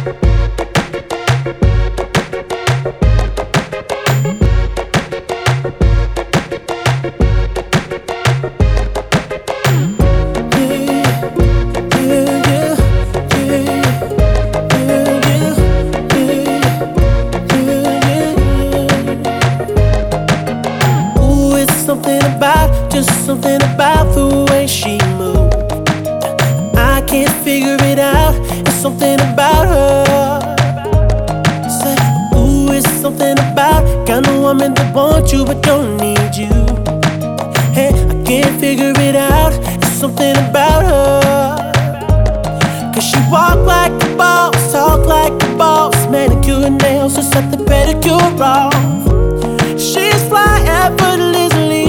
Just something about the way she moved. I can't figure it out. It's something about her. Say, ooh, it's something about kind of woman that wants you but don't need you. Hey, I can't figure it out. It's something about her. Cause she walk like a boss, talk like a boss, manicure and nails to set the pedicure off. She's fly effortlessly.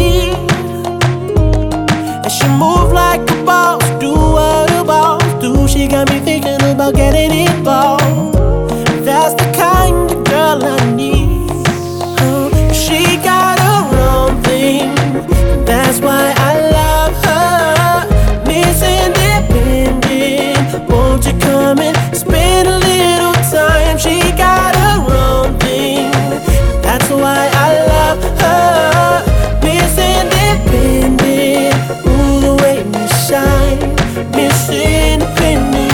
She move like a boss, do what a boss do. She got me thinking about getting involved. That's the kind of girl I need. She got her own thing, that's why I love her. Miss Independent, won't you come and spend a little time? She got her own thing, that's why I love her. Miss Independent, Miss Independent,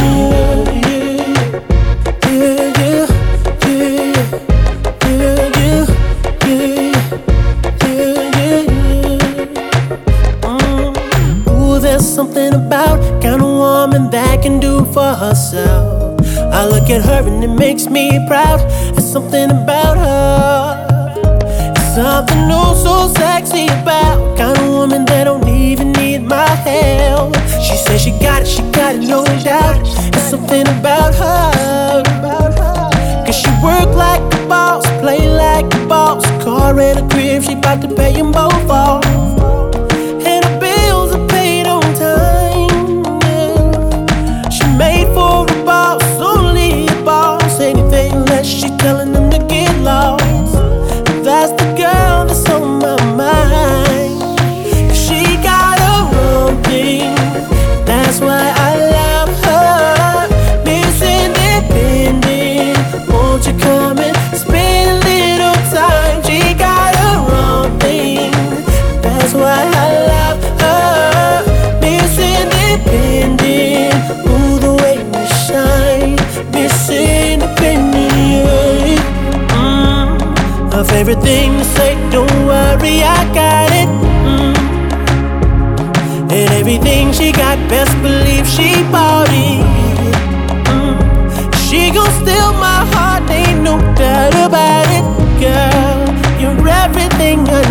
Ooh, there's something about kind of woman that can do for herself. I look at her and it makes me proud. There's something about her. It's something oh so sexy about kind of woman that don't even need my help. She says she got it, no doubt. It's something about her. Cause she work like a boss, play like a boss. Car and a crib, she bout to pay them both off. And her bills are paid on time, yeah. She made for a boss, only a boss. Anything less, she telling them to get lost. That's the girl that's on my mind. She got her own thing, that's why I love her. Miss Independent, won't you come and spend a little time? She got her own thing, that's why I love her. Miss Independent, ooh, the way you shine. Miss Independent, her favorite thing to say, don't worry, I got it. And everything she got, best believe she bought it. She gon' steal my heart, ain't no doubt about it. Girl, you're everything I